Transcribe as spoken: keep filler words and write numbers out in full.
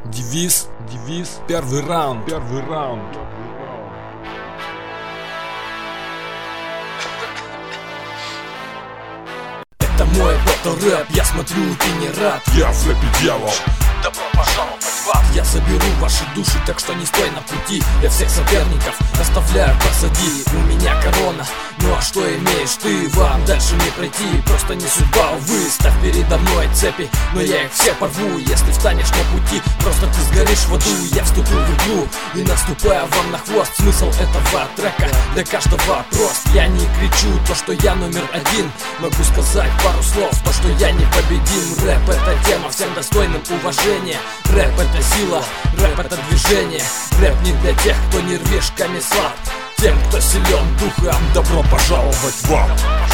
Девиз, девиз, первый раунд, первый раунд. Это мой батл-рэп, я смотрю, ты не рад. Я в рэпе дьявол. Добро пожаловать в ад. Я заберу ваши души, так что не стой на пути. Я всех соперников оставляю позади. У меня корона, ну а что имеешь ты? Вам дальше не пройти, просто не судьба, увы. Ставь передо мной цепи, но я их все порву. Если встанешь на пути, просто ты сгоришь в аду. Я вступлю в иглу и наступаю вам на хвост. Смысл этого трека для каждого прост. Я не кричу то, что я номер один. Могу сказать пару слов, то, что я непобедим. Рэп — это тема всем достойным уважения. Рэп — это сила, рэп — это движение. Рэп не для тех, кто нервишками слаб. Тем, кто силен духом, добро пожаловать в ад.